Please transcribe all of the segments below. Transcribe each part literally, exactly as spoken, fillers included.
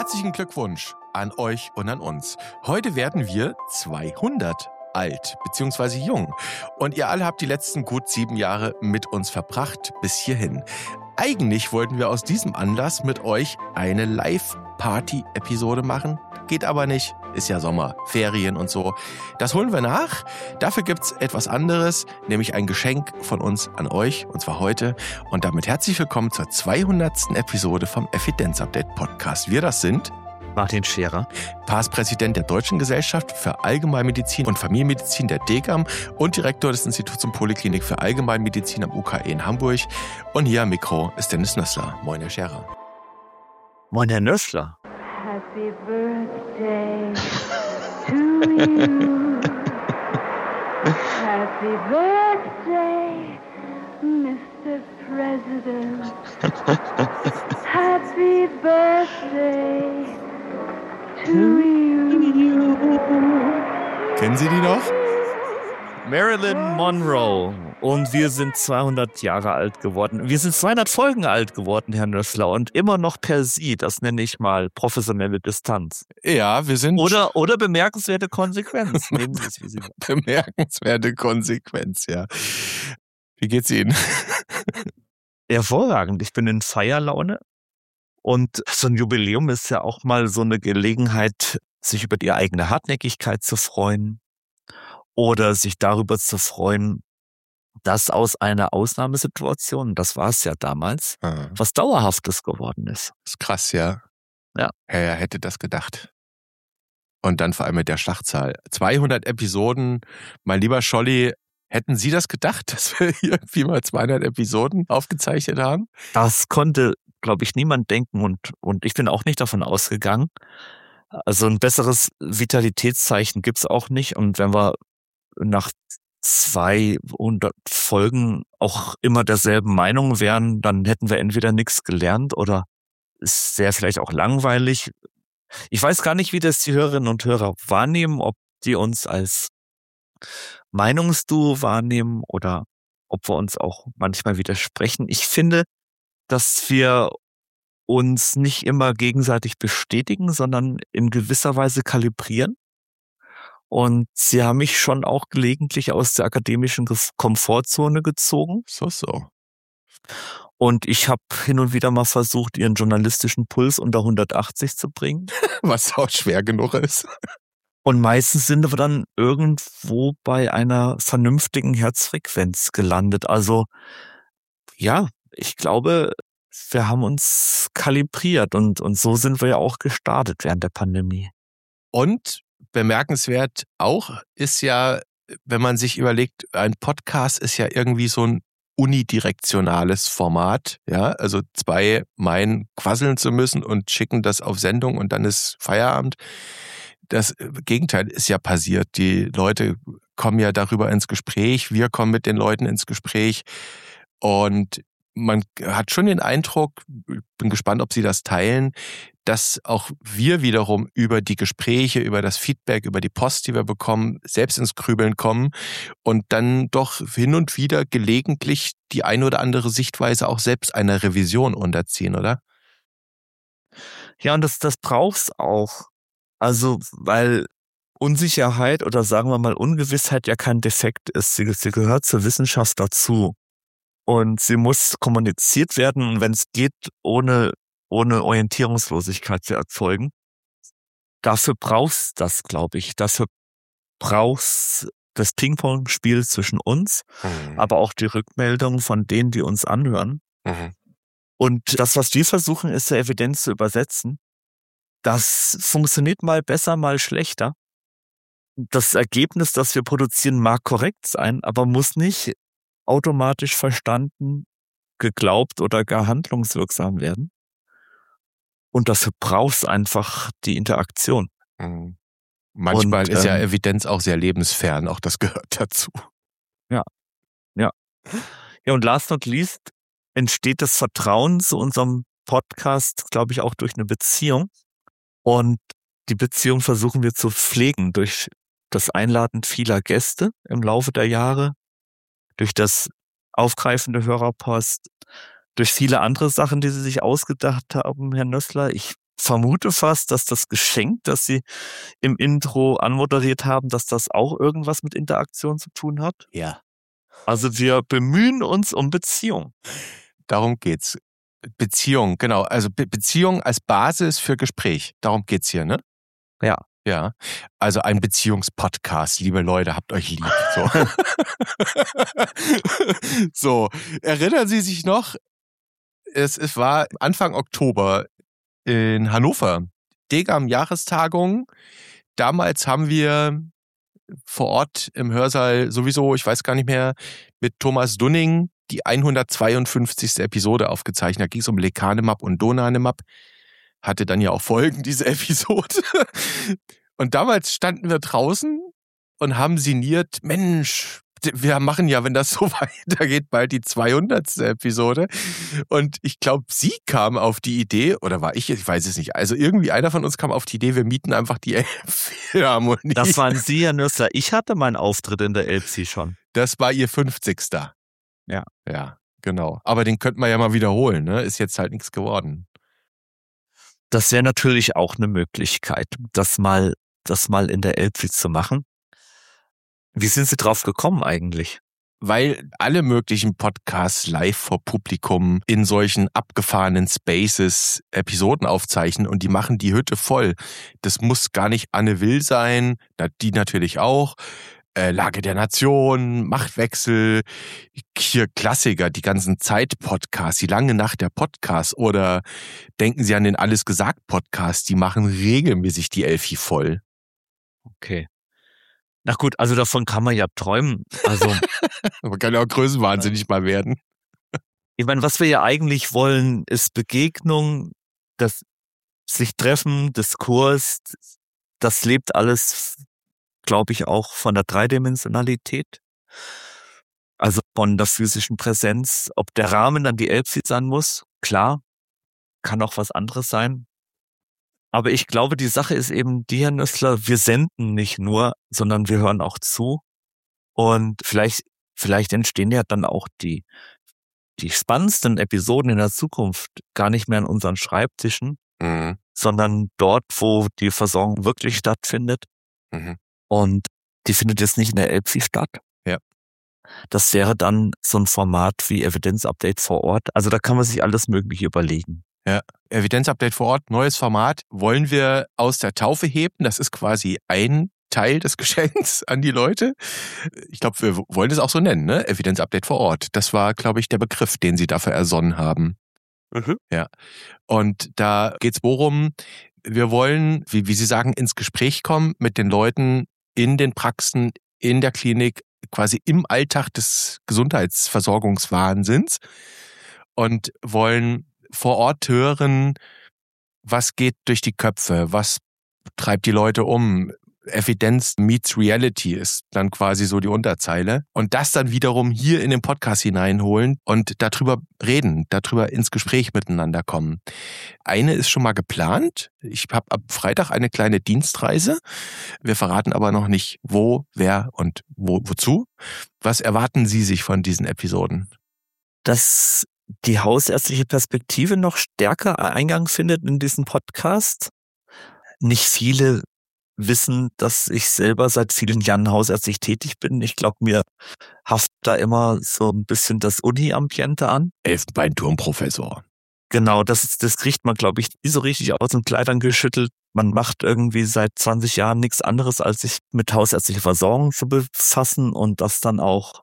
Herzlichen Glückwunsch an euch und an uns. Heute werden wir zweihundert alt bzw. jung. Und ihr alle habt die letzten gut sieben Jahre mit uns verbracht bis hierhin. Eigentlich wollten wir aus diesem Anlass mit euch eine Live-Party-Episode machen. Geht aber nicht. Ist ja Sommer, Ferien und so. Das holen wir nach. Dafür gibt's etwas anderes, nämlich ein Geschenk von uns an euch, und zwar heute. Und damit herzlich willkommen zur zweihundertsten Episode vom Evidenz-Update Podcast. Wir das sind Martin Scherer, Präsident der Deutschen Gesellschaft für Allgemeinmedizin und Familienmedizin der D G A M und Direktor des Instituts und Poliklinik für Allgemeinmedizin am U K E in Hamburg. Und hier am Mikro ist Dennis Nössler. Moin, Herr Scherer. Moin, Herr Nössler. Happy birthday to you. Happy birthday, Mister President. Happy birthday to you. Kennen Sie die noch? Marilyn Monroe. Und wir sind zweihundert Jahre alt geworden. Wir sind zweihundert Folgen alt geworden, Herr Nössler. Und immer noch per Sie. Das nenne ich mal professionelle Distanz. Ja, wir sind... Oder, oder bemerkenswerte Konsequenz. Nehmen Sie es, wie Sie wollen. Bemerkenswerte Konsequenz, ja. Wie geht's Ihnen? Hervorragend. Ich bin in Feierlaune. Und so ein Jubiläum ist ja auch mal so eine Gelegenheit, sich über die eigene Hartnäckigkeit zu freuen. Oder sich darüber zu freuen, dass aus einer Ausnahmesituation, das war es ja damals, ah. was Dauerhaftes geworden ist. Das ist krass, ja. Ja. Wer hätte das gedacht? Und dann vor allem mit der Schlachtzahl. zweihundert Episoden. Mein lieber Scholli, hätten Sie das gedacht, dass wir irgendwie mal zweihundert Episoden aufgezeichnet haben? Das konnte, glaube ich, niemand denken und, und ich bin auch nicht davon ausgegangen. Also ein besseres Vitalitätszeichen gibt's auch nicht. Und wenn wir nach zweihundert Folgen auch immer derselben Meinung wären, dann hätten wir entweder nichts gelernt oder es wäre vielleicht auch langweilig. Ich weiß gar nicht, wie das die Hörerinnen und Hörer wahrnehmen, ob die uns als Meinungsduo wahrnehmen oder ob wir uns auch manchmal widersprechen. Ich finde, dass wir uns nicht immer gegenseitig bestätigen, sondern in gewisser Weise kalibrieren. Und sie haben mich schon auch gelegentlich aus der akademischen Komfortzone gezogen. So, so. Und ich habe hin und wieder mal versucht, ihren journalistischen Puls unter hundertachtzig zu bringen. Was auch schwer genug ist. Und meistens sind wir dann irgendwo bei einer vernünftigen Herzfrequenz gelandet. Also ja, ich glaube, wir haben uns kalibriert und, und so sind wir ja auch gestartet während der Pandemie. Und bemerkenswert auch ist ja, wenn man sich überlegt, ein Podcast ist ja irgendwie so ein unidirektionales Format, ja, also zwei meinen quasseln zu müssen und schicken das auf Sendung und dann ist Feierabend. Das Gegenteil ist ja passiert. Die Leute kommen ja darüber ins Gespräch, wir kommen mit den Leuten ins Gespräch und man hat schon den Eindruck, bin gespannt, ob Sie das teilen, dass auch wir wiederum über die Gespräche, über das Feedback, über die Post, die wir bekommen, selbst ins Grübeln kommen und dann doch hin und wieder gelegentlich die ein oder andere Sichtweise auch selbst einer Revision unterziehen, oder? Ja, und das, das braucht's auch. Also, weil Unsicherheit oder sagen wir mal Ungewissheit ja kein Defekt ist. Sie, sie gehört zur Wissenschaft dazu. Und sie muss kommuniziert werden, und wenn es geht, ohne, ohne Orientierungslosigkeit zu erzeugen. Dafür brauchst das, glaube ich. Dafür brauchst das Ping-Pong-Spiel zwischen uns, mhm. aber auch die Rückmeldung von denen, die uns anhören. Mhm. Und das, was wir versuchen, ist der Evidenz zu übersetzen. Das funktioniert mal besser, mal schlechter. Das Ergebnis, das wir produzieren, mag korrekt sein, aber muss nicht automatisch verstanden, geglaubt oder gar handlungswirksam werden. Und dafür brauchst einfach die Interaktion. Mhm. Manchmal Und, ist ja ähm, Evidenz auch sehr lebensfern, auch das gehört dazu. Ja, ja. Ja, und last not least entsteht das Vertrauen zu unserem Podcast, glaube ich, auch durch eine Beziehung. Und die Beziehung versuchen wir zu pflegen durch das Einladen vieler Gäste im Laufe der Jahre, durch das aufgreifende Hörerpost, durch viele andere Sachen, die Sie sich ausgedacht haben, Herr Nössler. Ich vermute fast, dass das Geschenk, das Sie im Intro anmoderiert haben, dass das auch irgendwas mit Interaktion zu tun hat. Ja. Also wir bemühen uns um Beziehung. Darum geht's. Beziehung, genau. Also Be- Beziehung als Basis für Gespräch. Darum geht's hier, ne? Ja. Ja. Also ein Beziehungspodcast, liebe Leute, habt euch lieb. So. So, erinnern Sie sich noch? Es, es war Anfang Oktober in Hannover. Degam-Jahrestagung. Damals haben wir vor Ort im Hörsaal sowieso, ich weiß gar nicht mehr, mit Thomas Dunning die hundertzweiundfünfzigste Episode aufgezeichnet. Da ging es um Lecanemab und Donanemab. Hatte dann ja auch Folgen, diese Episode. Und damals standen wir draußen und haben sinniert, Mensch, wir machen ja, wenn das so weitergeht, bald die zweihundertste Episode. Und ich glaube, sie kam auf die Idee, oder war ich, ich weiß es nicht, also irgendwie einer von uns kam auf die Idee, wir mieten einfach die Elbphilharmonie. Das waren Sie, Herr Nüssler. Ich hatte meinen Auftritt in der Elbphilharmonie schon. Das war ihr fünfzigster. Ja. Ja, genau. Aber den könnten wir ja mal wiederholen, ne? Ist jetzt halt nichts geworden. Das wäre natürlich auch eine Möglichkeit, das mal, das mal in der Elbphilharmonie zu machen. Wie sind Sie drauf gekommen eigentlich? Weil alle möglichen Podcasts live vor Publikum in solchen abgefahrenen Spaces Episoden aufzeichnen und die machen die Hütte voll. Das muss gar nicht Anne Will sein, die natürlich auch. Äh, Lage der Nation, Machtwechsel, hier Klassiker, die ganzen Zeit-Podcasts, die lange Nacht der Podcasts oder denken Sie an den Alles gesagt-Podcast, die machen regelmäßig die Elfi voll. Okay. Na gut, also davon kann man ja träumen. Also man kann ja auch größenwahnsinnig mal werden. Ich meine, was wir ja eigentlich wollen, ist Begegnung, das sich treffen, Diskurs, das lebt alles, glaube ich, auch von der Dreidimensionalität. Also von der physischen Präsenz. Ob der Rahmen dann die Elbphilharmonie sein muss, klar, kann auch was anderes sein. Aber ich glaube, die Sache ist eben die, Herr Nüssler, wir senden nicht nur, sondern wir hören auch zu. Und vielleicht, vielleicht entstehen ja dann auch die, die spannendsten Episoden in der Zukunft gar nicht mehr an unseren Schreibtischen, Mhm. sondern dort, wo die Versorgung wirklich stattfindet. Mhm. Und die findet jetzt nicht in der Elbphilharmonie statt. Ja. Das wäre dann so ein Format wie Evidenzupdate vor Ort. Also da kann man sich alles Mögliche überlegen. Ja, Evidenzupdate vor Ort, neues Format, wollen wir aus der Taufe heben. Das ist quasi ein Teil des Geschenks an die Leute. Ich glaube, wir wollen es auch so nennen, ne? Evidenzupdate vor Ort. Das war, glaube ich, der Begriff, den sie dafür ersonnen haben. Mhm. Ja. Und da geht's worum, wir wollen, wie, wie Sie sagen, ins Gespräch kommen mit den Leuten in den Praxen, in der Klinik, quasi im Alltag des Gesundheitsversorgungswahnsinns und wollen vor Ort hören, was geht durch die Köpfe, was treibt die Leute um. Evidenz meets Reality ist dann quasi so die Unterzeile. Und das dann wiederum hier in den Podcast hineinholen und darüber reden, darüber ins Gespräch miteinander kommen. Eine ist schon mal geplant. Ich habe ab Freitag eine kleine Dienstreise. Wir verraten aber noch nicht, wo, wer und wo, wozu. Was erwarten Sie sich von diesen Episoden? Dass die hausärztliche Perspektive noch stärker Eingang findet in diesen Podcast. Nicht viele wissen, dass ich selber seit vielen Jahren hausärztlich tätig bin. Ich glaube, mir haftet da immer so ein bisschen das Uni-Ambiente an. Elfenbeinturmprofessor. Genau, das, ist, das kriegt man, glaube ich, nie so richtig aus den Kleidern geschüttelt. Man macht irgendwie seit zwanzig Jahren nichts anderes, als sich mit hausärztlicher Versorgung zu befassen und das dann auch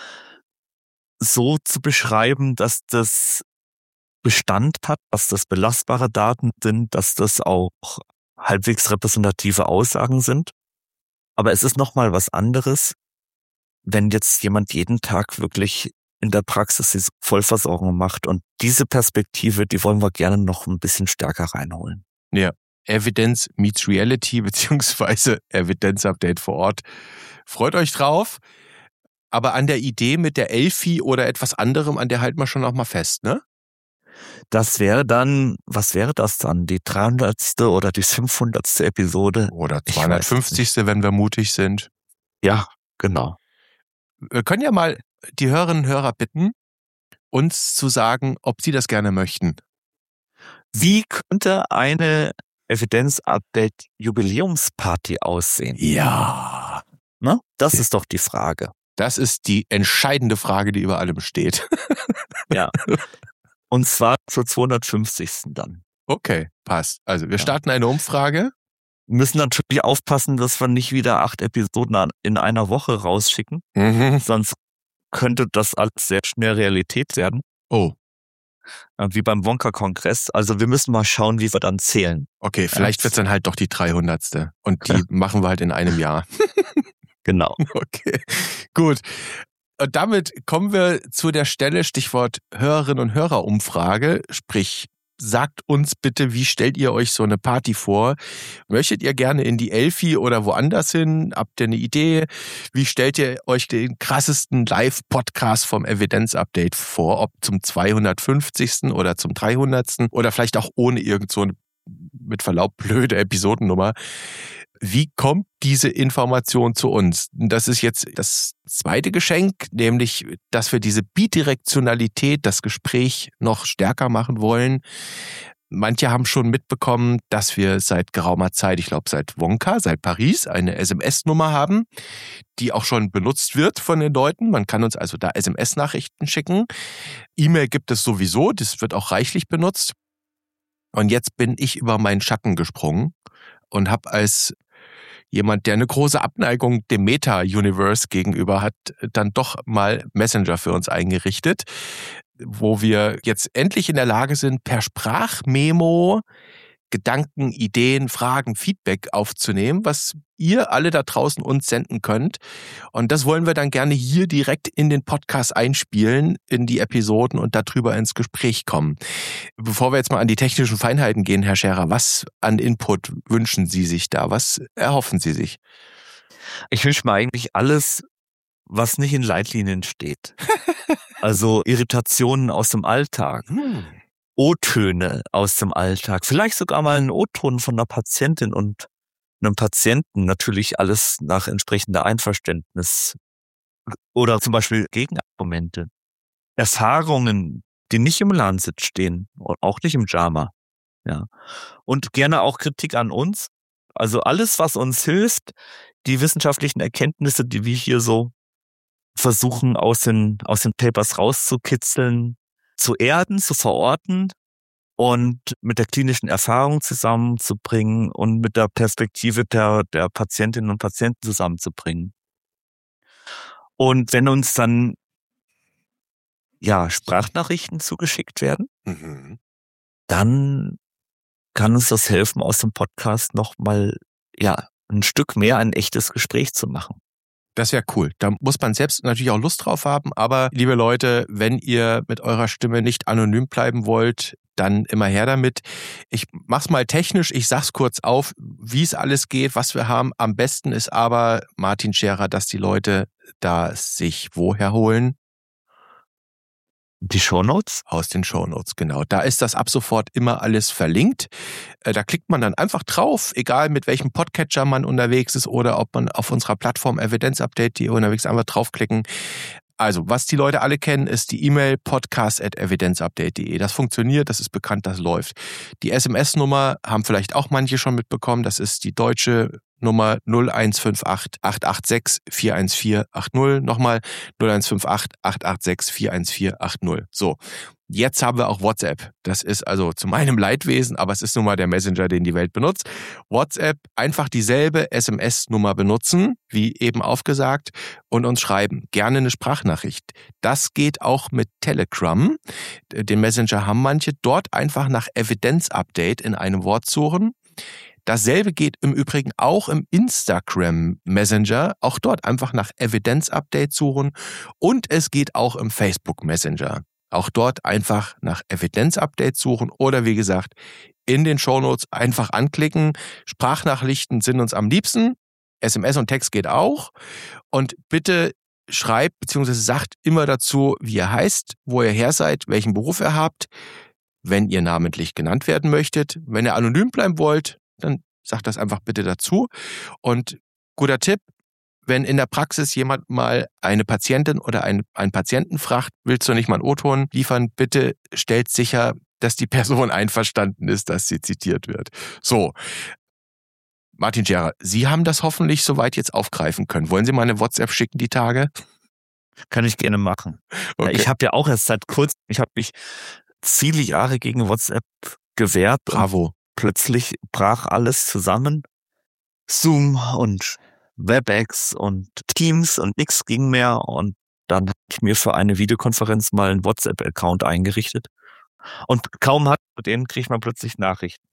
so zu beschreiben, dass das Bestand hat, dass das belastbare Daten sind, dass das auch halbwegs repräsentative Aussagen sind. Aber es ist nochmal was anderes, wenn jetzt jemand jeden Tag wirklich in der Praxis diese Vollversorgung macht. Und diese Perspektive, die wollen wir gerne noch ein bisschen stärker reinholen. Ja, Evidence meets Reality beziehungsweise Evidenzupdate vor Ort. Freut euch drauf. Aber an der Idee mit der Elfi oder etwas anderem, an der halten wir schon noch mal fest, ne? Das wäre dann, was wäre das dann? Die dreihundertste oder die fünfhundertste Episode? Oder zweihundertfünfzigste, wenn wir mutig sind. Ja, genau. Wir können ja mal die Hörerinnen und Hörer bitten, uns zu sagen, ob sie das gerne möchten. Wie könnte eine Evidenz-Update-Jubiläumsparty aussehen? Ja. Ne? Das ist doch die Frage. Das ist die entscheidende Frage, die über allem steht. Ja. Und zwar zur zweihundertfünfzigsten dann. Okay, passt. Also wir Ja. starten eine Umfrage. Wir müssen natürlich aufpassen, dass wir nicht wieder acht Episoden in einer Woche rausschicken. Mhm. Sonst könnte das alles sehr schnell Realität werden. Oh, Wie beim Wonka-Kongress. Also wir müssen mal schauen, wie wir dann zählen. okay, vielleicht Ja. wird's dann halt doch die dreihundertste. Und die machen wir halt in einem Jahr. Genau. Okay, gut. Und damit kommen wir zu der Stelle, Stichwort Hörerinnen und Hörerumfrage, sprich, sagt uns bitte, wie stellt ihr euch so eine Party vor? Möchtet ihr gerne in die Elfi oder woanders hin? Habt ihr eine Idee? Wie stellt ihr euch den krassesten Live-Podcast vom Evidenz-Update vor? Ob zum zweihundertfünfzigsten oder zum dreihundertsten oder vielleicht auch ohne irgend so eine, mit Verlaub, blöde Episodennummer. Wie kommt diese Information zu uns? Das ist jetzt das zweite Geschenk, nämlich, dass wir diese Bidirektionalität, das Gespräch noch stärker machen wollen. Manche haben schon mitbekommen, dass wir seit geraumer Zeit, ich glaube seit Wonka, seit Paris, eine S M S-Nummer haben, die auch schon benutzt wird von den Leuten. Man kann uns also da S M S-Nachrichten schicken. E-Mail gibt es sowieso, das wird auch reichlich benutzt. Und jetzt bin ich über meinen Schatten gesprungen und habe als jemand, der eine große Abneigung dem Meta-Universe gegenüber hat, dann doch mal Messenger für uns eingerichtet, wo wir jetzt endlich in der Lage sind, per Sprachmemo Gedanken, Ideen, Fragen, Feedback aufzunehmen, was ihr alle da draußen uns senden könnt. Und das wollen wir dann gerne hier direkt in den Podcast einspielen, in die Episoden und darüber ins Gespräch kommen. Bevor wir jetzt mal an die technischen Feinheiten gehen, Herr Scherer, was an Input wünschen Sie sich da? Was erhoffen Sie sich? Ich wünsche mir eigentlich alles, was nicht in Leitlinien steht. Also Irritationen aus dem Alltag. Hm. O-Töne aus dem Alltag, vielleicht sogar mal einen O-Ton von einer Patientin und einem Patienten, natürlich alles nach entsprechender Einverständnis. Oder zum Beispiel Gegenargumente. Erfahrungen, die nicht im Lancet stehen und auch nicht im JAMA. Ja. Und gerne auch Kritik an uns. Also alles, was uns hilft, die wissenschaftlichen Erkenntnisse, die wir hier so versuchen aus den, aus den Papers rauszukitzeln, zu erden, zu verorten und mit der klinischen Erfahrung zusammenzubringen und mit der Perspektive der, der Patientinnen und Patienten zusammenzubringen. Und wenn uns dann ja Sprachnachrichten zugeschickt werden, Mhm. dann kann uns das helfen, aus dem Podcast nochmal ja, ein Stück mehr ein echtes Gespräch zu machen. Das wäre cool. Da muss man selbst natürlich auch Lust drauf haben. Aber liebe Leute, wenn ihr mit eurer Stimme nicht anonym bleiben wollt, dann immer her damit. Ich mach's mal technisch. Ich sag's kurz auf, wie es alles geht, was wir haben. Am besten ist aber, Martin Scherer, dass die Leute da sich woher holen? Die Shownotes? Aus den Shownotes, genau. Da ist das ab sofort immer alles verlinkt. Da klickt man dann einfach drauf, egal mit welchem Podcatcher man unterwegs ist oder ob man auf unserer Plattform Evidenz Update die unterwegs ist, einfach draufklicken. Also, was die Leute alle kennen, ist die E-Mail podcast at evidenzupdate punkt de. Das funktioniert, das ist bekannt, das läuft. Die S M S-Nummer haben vielleicht auch manche schon mitbekommen. Das ist die deutsche Nummer null eins fünf acht acht acht sechs vier eins vier acht null. Nochmal null eins fünf acht acht acht sechs vier eins vier acht null. So, jetzt haben wir auch WhatsApp. Das ist also zu meinem Leidwesen, aber es ist nun mal der Messenger, den die Welt benutzt. WhatsApp, einfach dieselbe S M S-Nummer benutzen, wie eben aufgesagt, und uns schreiben. Gerne eine Sprachnachricht. Das geht auch mit Telegram. Den Messenger haben manche. Dort einfach nach Evidenz-Update in einem Wort suchen. Dasselbe geht im Übrigen auch im Instagram Messenger. Auch dort einfach nach Evidenz-Update suchen. Und es geht auch im Facebook Messenger. Auch dort einfach nach Evidenz-Update suchen oder wie gesagt, in den Shownotes einfach anklicken. Sprachnachrichten sind uns am liebsten. S M S und Text geht auch. Und bitte schreibt bzw. sagt immer dazu, wie ihr heißt, wo ihr her seid, welchen Beruf ihr habt, wenn ihr namentlich genannt werden möchtet. Wenn ihr anonym bleiben wollt, dann sagt das einfach bitte dazu. Und guter Tipp, wenn in der Praxis jemand mal eine Patientin oder einen, einen Patienten fragt, willst du nicht mal einen O-Ton liefern, bitte stellt sicher, dass die Person einverstanden ist, dass sie zitiert wird. So, Martin Scherer, Sie haben das hoffentlich soweit jetzt aufgreifen können. Wollen Sie mal eine WhatsApp schicken die Tage? Kann ich gerne machen. Okay. Ich habe ja auch erst seit kurzem, ich habe mich viele Jahre gegen WhatsApp gewehrt. Bravo. Plötzlich brach alles zusammen. Zoom und WebEx und Teams und nichts ging mehr. Und dann habe ich mir für eine Videokonferenz mal einen WhatsApp-Account eingerichtet. Und kaum hat mit denen kriegt man plötzlich Nachrichten.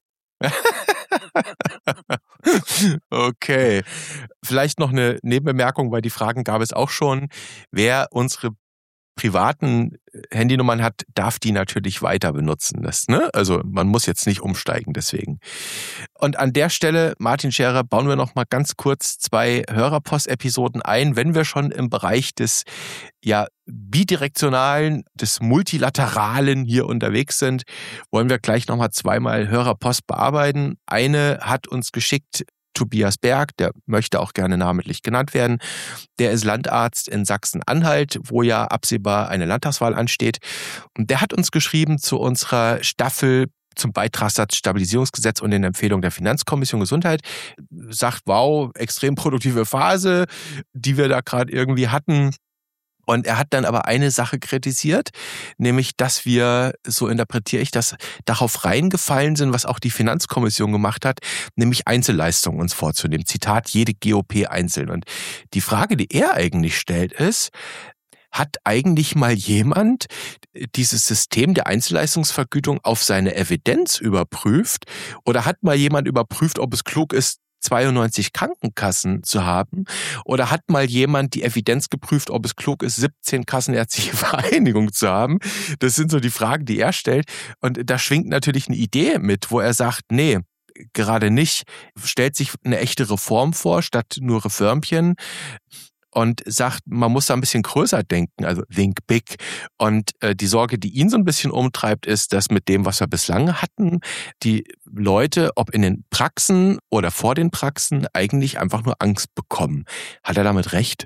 Okay. Vielleicht noch eine Nebenbemerkung, weil die Fragen gab es auch schon. Wer unsere privaten Handynummern hat, darf die natürlich weiter benutzen. Das, ne? Also man muss jetzt nicht umsteigen deswegen. Und an der Stelle, Martin Scherer, bauen wir noch mal ganz kurz zwei Hörerpost-Episoden ein, wenn wir schon im Bereich des ja bidirektionalen, des multilateralen hier unterwegs sind, wollen wir gleich noch mal zweimal Hörerpost bearbeiten. Eine hat uns geschickt Tobias Berg, der möchte auch gerne namentlich genannt werden. Der ist Landarzt in Sachsen-Anhalt, wo ja absehbar eine Landtagswahl ansteht. Und der hat uns geschrieben zu unserer Staffel zum Beitragssatzstabilisierungsgesetz und den Empfehlungen der Finanzkommission Gesundheit. Sagt, wow, extrem produktive Phase, die wir da gerade irgendwie hatten. Und er hat dann aber eine Sache kritisiert, nämlich, dass wir, so interpretiere ich das, darauf reingefallen sind, was auch die Finanzkommission gemacht hat, nämlich Einzelleistungen uns vorzunehmen. Zitat, jede G O P einzeln. Und die Frage, die er eigentlich stellt, ist, hat eigentlich mal jemand dieses System der Einzelleistungsvergütung auf seine Evidenz überprüft? Oder hat mal jemand überprüft, ob es klug ist, zweiundneunzig Krankenkassen zu haben? Oder hat mal jemand die Evidenz geprüft, ob es klug ist, siebzehn kassenärztliche Vereinigungen zu haben? Das sind so die Fragen, die er stellt. Und da schwingt natürlich eine Idee mit, wo er sagt, nee, gerade nicht. Stellt sich eine echte Reform vor, statt nur Reformchen. Und sagt, man muss da ein bisschen größer denken, also think big. Und äh, die Sorge, die ihn so ein bisschen umtreibt, ist, dass mit dem, was wir bislang hatten, die Leute, ob in den Praxen oder vor den Praxen, eigentlich einfach nur Angst bekommen. Hat er damit recht?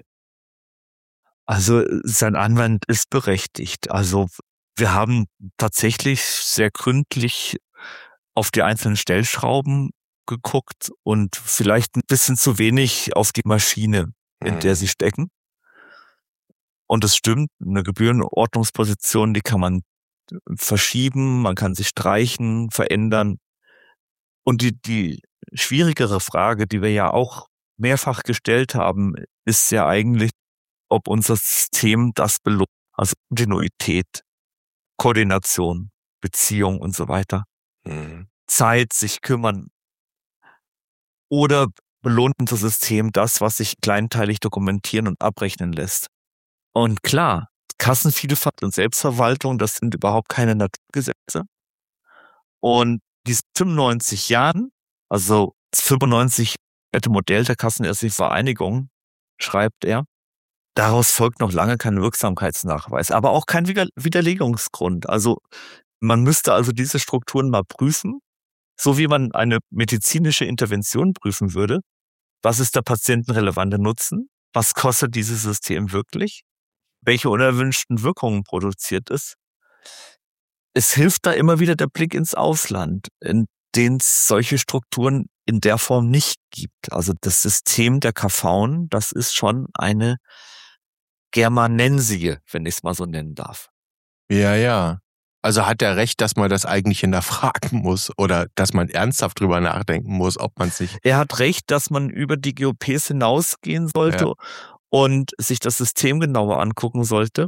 Also sein Einwand ist berechtigt. Also wir haben tatsächlich sehr gründlich auf die einzelnen Stellschrauben geguckt und vielleicht ein bisschen zu wenig auf die Maschine, in der sie stecken. Und es stimmt, eine Gebührenordnungsposition, die kann man verschieben, man kann sie streichen, verändern. Und die, die schwierigere Frage, die wir ja auch mehrfach gestellt haben, ist ja eigentlich, ob unser System das belohnt. Also Kontinuität, Koordination, Beziehung und so weiter. Mhm. Zeit, sich kümmern. Oder belohnt unser System das, was sich kleinteilig dokumentieren und abrechnen lässt. Und klar, Kassenvielfalt und Selbstverwaltung, das sind überhaupt keine Naturgesetze. Und diese fünfundneunzig Jahren, also das fünfundneunzig Modell der Kassenärztlichen Vereinigung, schreibt er, daraus folgt noch lange kein Wirksamkeitsnachweis, aber auch kein Widerlegungsgrund. Also man müsste also diese Strukturen mal prüfen, so wie man eine medizinische Intervention prüfen würde. Was ist der patientenrelevante Nutzen? Was kostet dieses System wirklich? Welche unerwünschten Wirkungen produziert es? Es hilft da immer wieder der Blick ins Ausland, in dem es solche Strukturen in der Form nicht gibt. Also das System der K V, das ist schon eine Germanensie, wenn ich es mal so nennen darf. Ja, ja. Also hat er recht, dass man das eigentlich hinterfragen muss oder dass man ernsthaft drüber nachdenken muss, ob man sich... Er hat recht, dass man über die G O Ps hinausgehen sollte, ja, und sich das System genauer angucken sollte.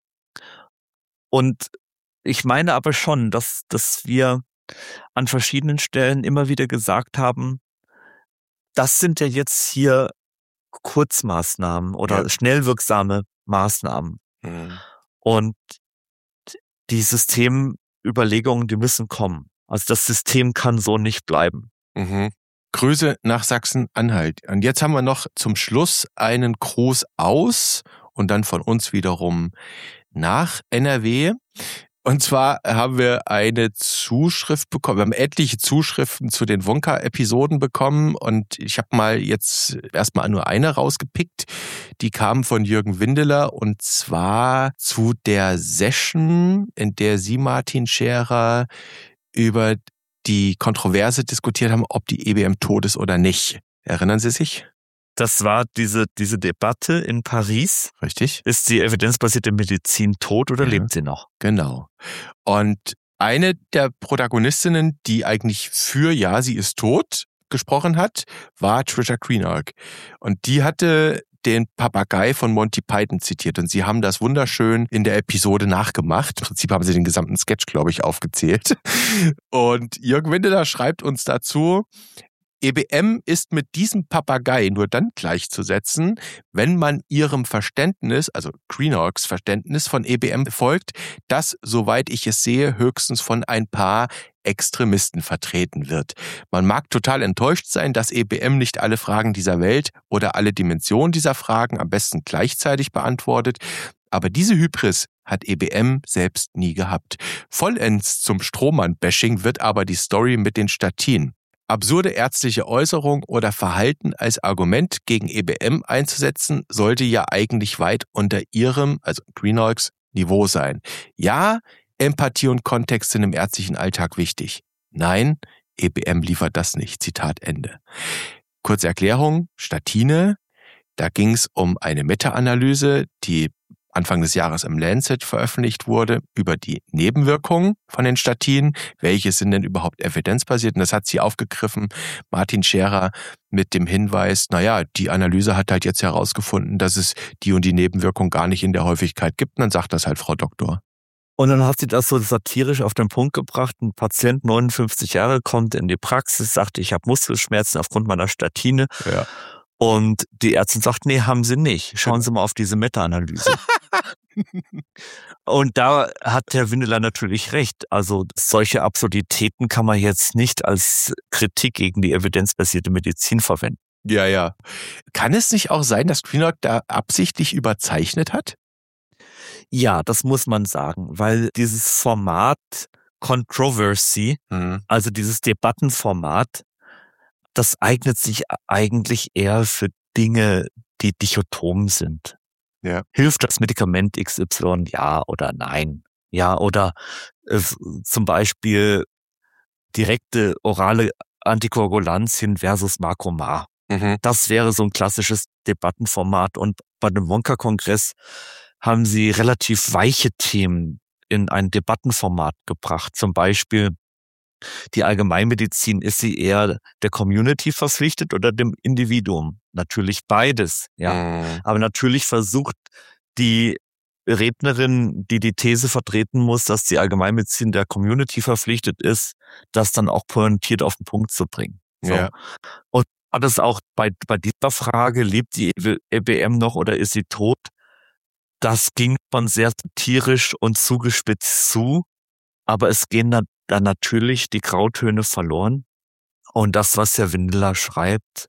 Und ich meine aber schon, dass, dass wir an verschiedenen Stellen immer wieder gesagt haben, das sind ja jetzt hier Kurzmaßnahmen oder ja, schnell wirksame Maßnahmen. Mhm. Und die Systemüberlegungen, die müssen kommen. Also das System kann so nicht bleiben. Mhm. Grüße nach Sachsen-Anhalt. Und jetzt haben wir noch zum Schluss einen Gruß aus und dann von uns wiederum nach N R W. Und zwar haben wir eine Zuschrift bekommen, wir haben etliche Zuschriften zu den Wonka-Episoden bekommen und ich habe mal jetzt erstmal nur eine rausgepickt, die kam von Jürgen Windeler und zwar zu der Session, in der Sie, Martin Scherer, über die Kontroverse diskutiert haben, ob die E B M tot ist oder nicht. Erinnern Sie sich? Das war diese, diese Debatte in Paris. Richtig. Ist die evidenzbasierte Medizin tot oder Ja. lebt sie noch? Genau. Und eine der Protagonistinnen, die eigentlich für ja, sie ist tot gesprochen hat, war Trisha Greenhalgh. Und die hatte den Papagei von Monty Python zitiert und sie haben das wunderschön in der Episode nachgemacht. Im Prinzip haben sie den gesamten Sketch, glaube ich, aufgezählt. Und Jürgen Windeler schreibt uns dazu, E B M ist mit diesem Papagei nur dann gleichzusetzen, wenn man ihrem Verständnis, also Greenhalghs Verständnis von E B M folgt, das, soweit ich es sehe, höchstens von ein paar Extremisten vertreten wird. Man mag total enttäuscht sein, dass E B M nicht alle Fragen dieser Welt oder alle Dimensionen dieser Fragen am besten gleichzeitig beantwortet, aber diese Hybris hat E B M selbst nie gehabt. Vollends zum Strohmann-Bashing wird aber die Story mit den Statinen. Absurde ärztliche Äußerung oder Verhalten als Argument gegen E B M einzusetzen, sollte ja eigentlich weit unter ihrem, also Greenhalghs, Niveau sein. Ja, Empathie und Kontext sind im ärztlichen Alltag wichtig. Nein, E B M liefert das nicht. Zitat Ende. Kurze Erklärung, Statine, da ging es um eine Meta-Analyse, die Anfang des Jahres im Lancet veröffentlicht wurde, über die Nebenwirkungen von den Statinen. Welche sind denn überhaupt evidenzbasiert? Und das hat sie aufgegriffen, Martin Scherer, mit dem Hinweis, naja, die Analyse hat halt jetzt herausgefunden, dass es die und die Nebenwirkung gar nicht in der Häufigkeit gibt. Und dann sagt das halt Frau Doktor. Und dann hat sie das so satirisch auf den Punkt gebracht. Ein Patient, neunundfünfzig Jahre, kommt in die Praxis, sagt, ich habe Muskelschmerzen aufgrund meiner Statine. Ja. Und die Ärztin sagt, nee, haben Sie nicht. Schauen Sie mal auf diese Meta-Analyse. Und da hat Herr Windeler natürlich recht. Also solche Absurditäten kann man jetzt nicht als Kritik gegen die evidenzbasierte Medizin verwenden. Ja, ja. Kann es nicht auch sein, dass Greenhalgh da absichtlich überzeichnet hat? Ja, das muss man sagen, weil dieses Format Controversy, Mhm. also dieses Debattenformat, das eignet sich eigentlich eher für Dinge, die dichotom sind. Ja. Hilft das Medikament X Y, ja oder nein? Ja, oder äh, zum Beispiel direkte orale Antikoagulantien versus Makromar. Mhm. Das wäre so ein klassisches Debattenformat. Und bei dem Wonka-Kongress haben sie relativ weiche Themen in ein Debattenformat gebracht. Zum Beispiel die Allgemeinmedizin, ist sie eher der Community verpflichtet oder dem Individuum? Natürlich beides, ja. Mhm. Aber natürlich versucht die Rednerin, die die These vertreten muss, dass die Allgemeinmedizin der Community verpflichtet ist, das dann auch pointiert auf den Punkt zu bringen. So. Ja. Und hat es auch bei, bei dieser Frage, lebt die E B M noch oder ist sie tot? Das ging schon sehr satirisch und zugespitzt zu, aber es gehen dann, dann natürlich die Grautöne verloren. Und das, was Herr Windeler schreibt,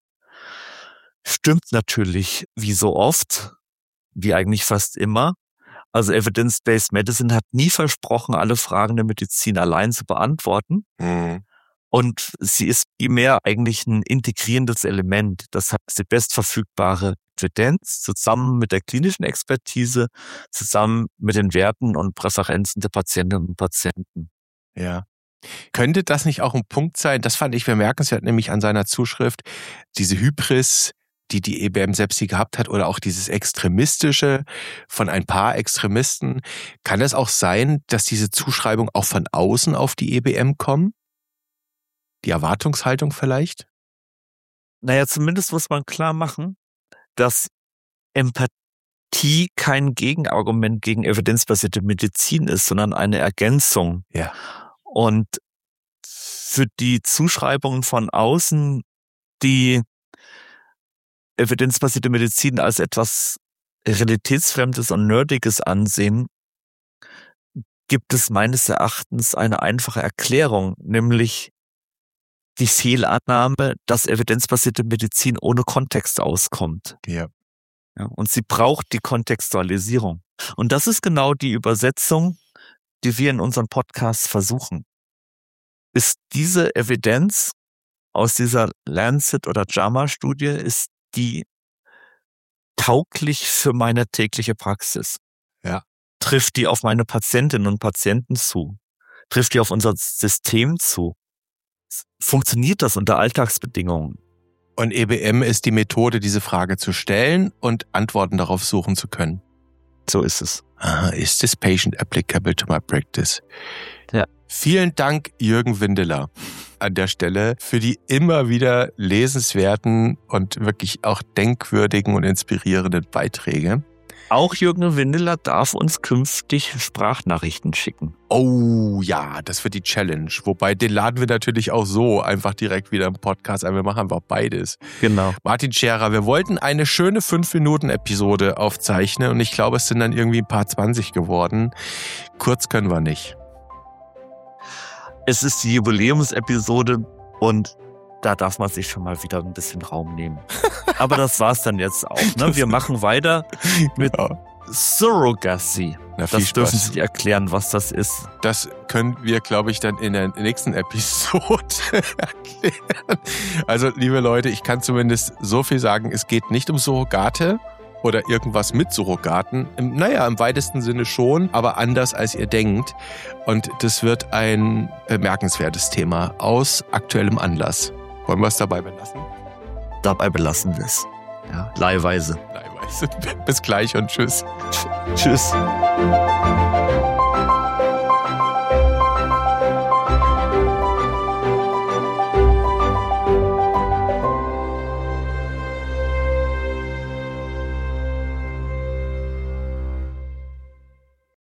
stimmt natürlich wie so oft, wie eigentlich fast immer. Also Evidence-Based Medicine hat nie versprochen, alle Fragen der Medizin allein zu beantworten. Mhm. Und sie ist vielmehr eigentlich ein integrierendes Element. Das heißt, die bestverfügbare Evidenz zusammen mit der klinischen Expertise, zusammen mit den Werten und Präferenzen der Patientinnen und Patienten. Ja. Könnte das nicht auch ein Punkt sein, das fand ich bemerkenswert, nämlich an seiner Zuschrift, diese Hybris, die die E B M selbst hier gehabt hat, oder auch dieses Extremistische von ein paar Extremisten. Kann es auch sein, dass diese Zuschreibungen auch von außen auf die E B M kommen? Die Erwartungshaltung vielleicht? Naja, zumindest muss man klar machen, dass Empathie kein Gegenargument gegen evidenzbasierte Medizin ist, sondern eine Ergänzung. Ja. Und für die Zuschreibungen von außen, die evidenzbasierte Medizin als etwas Realitätsfremdes und Nerdiges ansehen, gibt es meines Erachtens eine einfache Erklärung, nämlich die Fehlannahme, dass evidenzbasierte Medizin ohne Kontext auskommt. Ja. Ja, und sie braucht die Kontextualisierung. Und das ist genau die Übersetzung, die wir in unseren Podcasts versuchen, ist diese Evidenz aus dieser Lancet- oder JAMA-Studie, ist die tauglich für meine tägliche Praxis? Ja. Trifft die auf meine Patientinnen und Patienten zu? Trifft die auf unser System zu? Funktioniert das unter Alltagsbedingungen? Und E B M ist die Methode, diese Frage zu stellen und Antworten darauf suchen zu können. So ist es. Aha, is this patient applicable to my practice? Ja. Vielen Dank, Jürgen Windeler, an der Stelle für die immer wieder lesenswerten und wirklich auch denkwürdigen und inspirierenden Beiträge. Auch Jürgen Windeler darf uns künftig Sprachnachrichten schicken. Oh ja, das wird die Challenge. Wobei, den laden wir natürlich auch so einfach direkt wieder im Podcast ein. Wir machen einfach beides. Genau. Martin Scherer, wir wollten eine schöne fünf Minuten Episode aufzeichnen und ich glaube, es sind dann irgendwie ein paar zwanzig geworden. Kurz können wir nicht. Es ist die Jubiläumsepisode und da darf man sich schon mal wieder ein bisschen Raum nehmen. Aber das war's dann jetzt auch. Ne? Wir machen weiter mit Ja. Surrogacy. Na, viel Das dürfen Spaß. Sie erklären, was das ist. Das können wir, glaube ich, dann in der nächsten Episode erklären. Also, liebe Leute, ich kann zumindest so viel sagen, es geht nicht um Surrogate oder irgendwas mit Surrogaten. Im, naja, im weitesten Sinne schon, aber anders als ihr denkt. Und das wird ein bemerkenswertes Thema aus aktuellem Anlass. Wollen wir es dabei belassen? Dabei belassen wir es. Ja, leihweise. Leihweise. Bis gleich und tschüss. Tschüss.